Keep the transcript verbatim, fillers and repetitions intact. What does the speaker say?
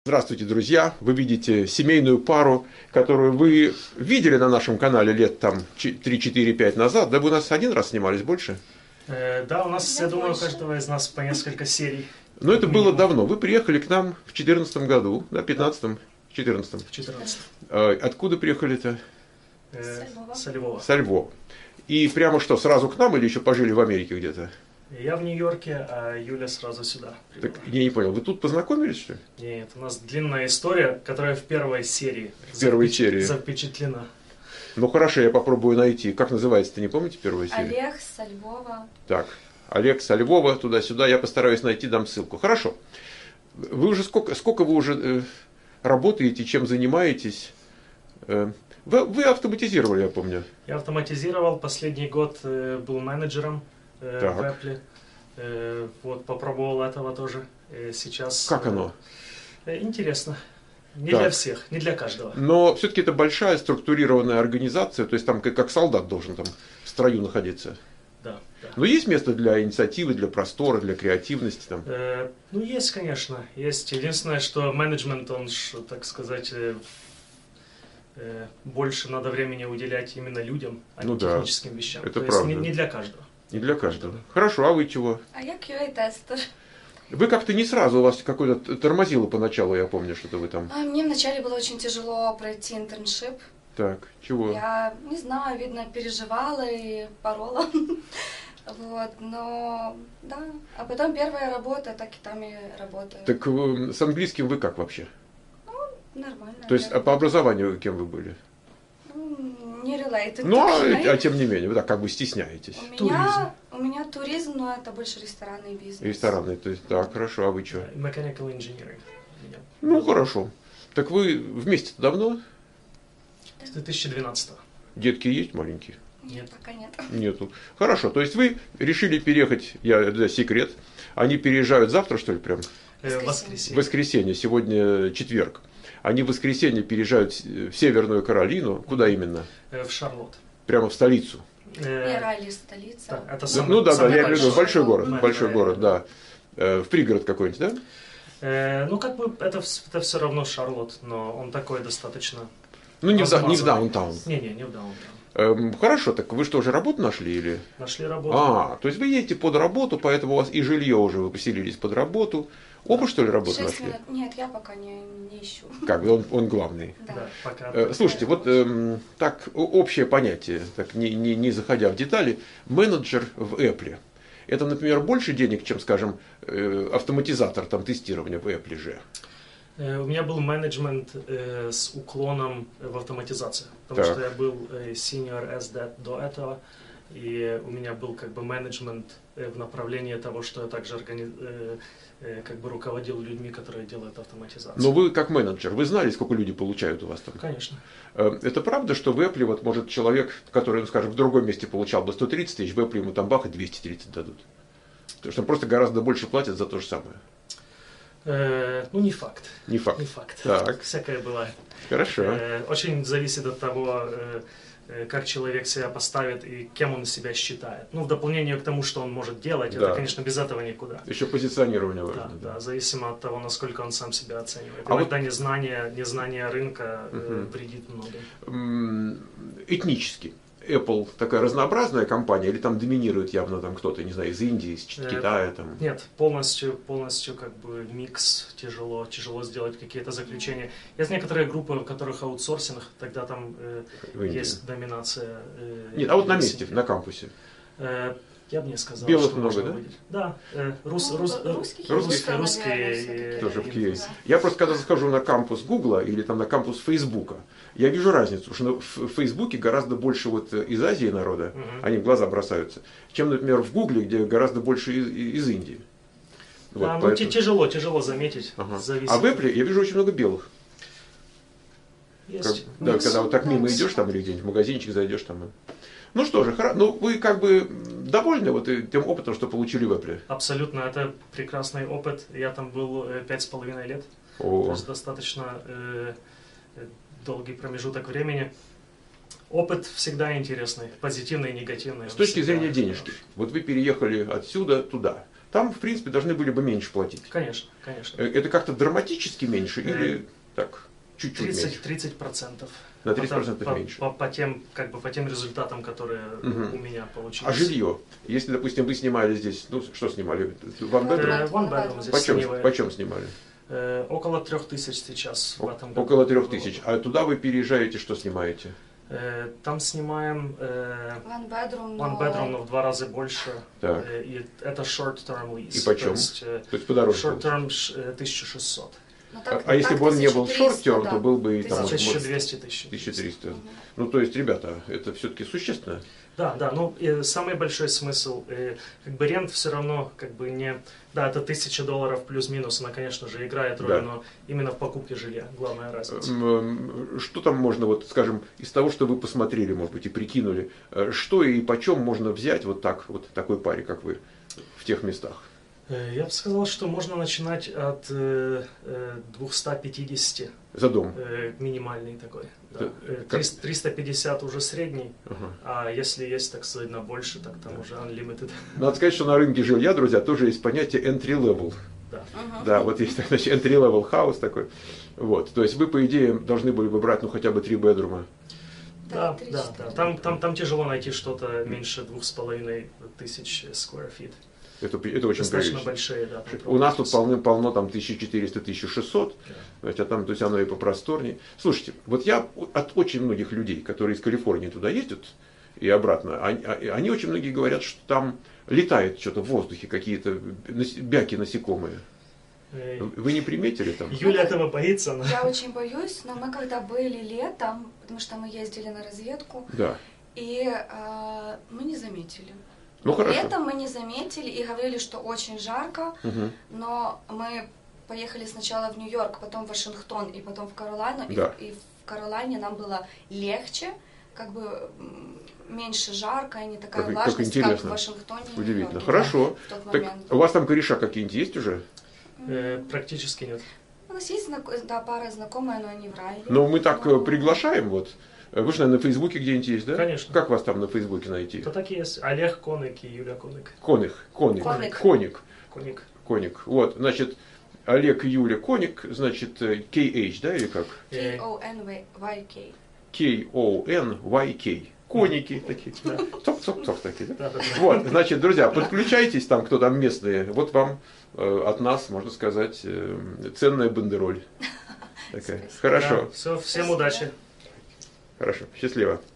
Здравствуйте, друзья! Вы видите семейную пару, которую вы видели на нашем канале лет там три-четыре-пять назад. Да вы у нас один раз снимались, больше? Э, да, у нас, я, я думаю, у каждого из нас по несколько серий. Но это минимум. Было давно. Вы приехали к нам в две тысячи четырнадцатом году, да, пятнадцатом, четырнадцатом. В четырнадцатом. Откуда приехали-то? Э, со Львова. Со Львова. И прямо что, сразу к нам или еще пожили в Америке где-то? Я в Нью-Йорке, а Юля сразу сюда прибыла. Так, я не понял, вы тут познакомились, что ли? Нет, у нас длинная история, которая в первой серии, в первой запеч... серии. запечатлена. Ну хорошо, я попробую найти. Как называется-то, не помните первую серию? Олег со Львова. Так, Олег со Львова, туда-сюда. Я постараюсь найти, дам ссылку. Хорошо. Вы уже сколько, сколько вы уже э, работаете, чем занимаетесь? Э, вы, вы автоматизировали, я помню. Я автоматизировал. Последний год э, был менеджером э, в Apple. Э, вот, попробовал этого тоже. Э, сейчас... Как оно? Э, интересно. Не так. для всех, не для каждого. Но все-таки это большая структурированная организация, то есть там как, как солдат должен там в строю находиться. Да, да. Но есть место для инициативы, для простора, для креативности там? Э, ну, есть, конечно. Есть. Единственное, что менеджмент, он, так сказать, э, э, больше надо времени уделять именно людям, а ну, не да. техническим вещам. Это то правда. есть не, не для каждого. Не для каждого. Хорошо, а вы чего? А я кью эй-тестер. Вы как-то не сразу, у вас какое-то тормозило поначалу, я помню, что-то вы там... А мне вначале было очень тяжело пройти интерншип. Так, чего? Я, не знаю, видно, переживала и порола. Вот, но, да. А потом первая работа, так и там и работаю. Так с английским вы как вообще? Ну, нормально. То есть, а по образованию кем вы были? Не related. Ну, а, а тем не менее, вы так как бы стесняетесь. У меня, у меня туризм, но это больше ресторанный бизнес. Ресторанный, то есть, да, хорошо, а вы что? Mechanical engineering. Ну, хорошо. Так вы вместе давно? С две тысячи двенадцатого. Детки есть маленькие? Нет, пока нет. Нету. Хорошо, то есть вы решили переехать, я, да, секрет, они переезжают завтра, что ли, прям? В воскресенье. В воскресенье, сегодня четверг. Они в воскресенье переезжают в Северную Каролину. Куда именно? В Шарлотт. Прямо в столицу. Не Райли, столица. Да, это самый, ну да, да, самый я говорю, большой, большой город, да, большой да, город, да. да. В пригород какой-нибудь, да? Э, ну, как бы, это, это все равно Шарлотт, но он такой достаточно... Ну, не, в, не в даунтаун. Не-не, не в даунтаун. Эм, хорошо, так вы что, уже работу нашли или? Нашли работу. А, то есть вы едете под работу, поэтому у вас и жилье уже, вы поселились под работу. Оба, что ли, работу нашли? Минут. Нет, я пока не, не ищу. Как, он, он главный. Да. Да, пока, э, слушайте, вот э, так, общее понятие, так, не, не, не заходя в детали, менеджер в Apple. Это, например, больше денег, чем, скажем, э, автоматизатор там, тестирования в Apple же? У меня был менеджмент э, с уклоном в автоматизацию, потому так. что я был э, senior эс ди и до этого, и у меня был как бы менеджмент э, в направлении того, что я также органи... э, э, как бы руководил людьми, которые делают автоматизацию. Но вы как менеджер, вы знали, сколько люди получают у вас там? Конечно. Э, это правда, что в Apple, вот может человек, который, ну, скажем, в другом месте получал бы сто тридцать тысяч, в Apple ему там бах и двести тридцать дадут? Потому что просто гораздо больше платят за то же самое. Э, ну, не факт. Не факт. Не факт. Так. Всякое бывает. Хорошо. Э, очень зависит от того, э, как человек себя поставит и кем он себя считает. Ну, в дополнение к тому, что он может делать, да. Это, конечно, без этого никуда. Еще позиционирование важно. Да, да, да, зависимо от того, насколько он сам себя оценивает. А Иногда вот... незнание, незнание рынка э, угу. вредит многим. Этнически. Apple такая разнообразная компания, или там доминирует явно там кто-то, не знаю, из Индии, из Китая? Там? Нет, полностью, полностью как бы микс, тяжело, тяжело сделать какие-то заключения. Есть некоторые группы, в которых аутсорсинг, тогда там э, есть доминация. Э, Нет, а вот на месте, на кампусе? Э, я бы не сказал, белых что много, да? Выделить. Да, э, рус, ну, рус, русских, русские, русских, русские, тоже в Киеве. Да. Я просто когда захожу на кампус Гугла или там на кампус Фейсбука, я вижу разницу, что в Фейсбуке гораздо больше вот из Азии народа, угу. они в глаза бросаются, чем, например, в Гугле, где гораздо больше из, из Индии. Вот, да, ну поэтому... тяжело, тяжело заметить. Ага. А в Apple я вижу очень много белых. Есть. Как, да, когда вот так мимо идешь там или где-нибудь в магазинчик зайдешь там. Ну что же, хорошо. Ну вы как бы довольны вот тем опытом, что получили в Apple? Абсолютно, это прекрасный опыт. Я там был пять с половиной лет. О. То есть достаточно э, долгий промежуток времени. Опыт всегда интересный, позитивный и негативный. С точки зрения денежки. Вот вы переехали отсюда туда. там, в принципе, должны были бы меньше платить. Конечно, конечно. Э, Это как-то драматически меньше или так, чуть-чуть меньше? тридцать процентов. На тридцать процентов по, меньше. По, по, тем, как бы, по тем результатам, которые Угу. у меня получились. А жилье? Если, допустим, вы снимали здесь, ну, что снимали? One bedroom? Э, One bedroom здесь Почем, снимаю. почем снимали? Э, около трех тысяч сейчас в этом году. Около трех тысяч. А туда вы переезжаете, что снимаете? Э, там снимаем э, One bedroom, one но... bedroom, но в два раза больше. Так. Э, и это short-term lease. И почем? То есть, э, То есть подороже. short-term ш- э, тысяча шестьсот. Ну, А, так- а если так бы он не был тысяча триста, шорт-терм, да. то был бы и там... Тысяча тысяча вот, двести тысяч. тысяча триста. Мгм. Ну, то есть, ребята, это все-таки существенно. Да, да, ну и самый большой смысл, э, как бы рент все равно как бы не, да, это тысяча долларов плюс-минус, она, конечно же, играет роль, Да. но именно в покупке жилья главная разница. М, Что там можно, вот, скажем, из того, что вы посмотрели, может быть, и прикинули, э, что и почем можно взять вот так, вот такой паре, как вы, в тех местах? Э, Я бы сказал, что можно начинать от э, э, двухсот пятидесяти, За дом? э, минимальный такой. Да. Да, Э, как- триста триста пятьдесят уже средний, Ага. а если есть, так сказать, на больше, так там уже unlimited. Надо сказать, что на рынке жилья, друзья, тоже есть понятие entry level. Да. Мгм. Да, вот есть значит, entry level house такой. Вот, то есть вы, по идее, должны были бы брать, ну, хотя бы три бедрума. Да, три- да, четыре. да. Там, там, там тяжело найти что-то меньше двух с половиной тысяч square feet. Это, это очень Достаточно прилично. большие, да. там У нас тут пробуем. полно-полно там тысяча четыреста — тысяча шестьсот, хотя там, то есть оно и попросторнее. Слушайте, вот я от очень многих людей, которые из Калифорнии туда ездят и обратно, они, а- они очень многие говорят, что там летает что-то в воздухе, какие-то нас- бяки насекомые. Э, Вы не приметили там? Юля этого боится, но... Я очень боюсь, но мы когда были летом, потому что мы ездили на разведку, Да. и э, мы не заметили. Ну хорошо. Летом мы не заметили и говорили, что очень жарко, Мгм. но мы поехали сначала в Нью-Йорк, потом в Вашингтон и потом в Каролайну, и, Да. и в Каролайне нам было легче, как бы м, меньше жарко и не такая Как- как влажность, как, интересно. в Вашингтоне и Удивительно. Нью-Йорке, Хорошо. да, в тот Так момент. у вас там кореша какие-нибудь есть уже? Э, практически нет. У нас есть знак- да, пара знакомая, но они в районе. Но мы так э, Но- приглашаем, вот. Вы же, наверное, на Фейсбуке где-нибудь есть, да? Конечно. Как вас там на Фейсбуке найти? То так и есть. Олег Коник и Юля Коник. Коник. Коник. Коник. Коник. Коник. Коник. Вот, значит, Олег и Юля Коник, значит, э, кей эйч, да, или как? Э, K-O-N-Y-K. кей о эн вай кей. Коники такие. Да. Цок-цок-цок такие, да? Да, да, да. Вот, значит, друзья, подключайтесь там, кто там местные. Вот вам э, от нас, можно сказать, э, ценная бандероль. Такая. Спасибо. Хорошо, Да, все, всем Спасибо. удачи. хорошо. Счастливо.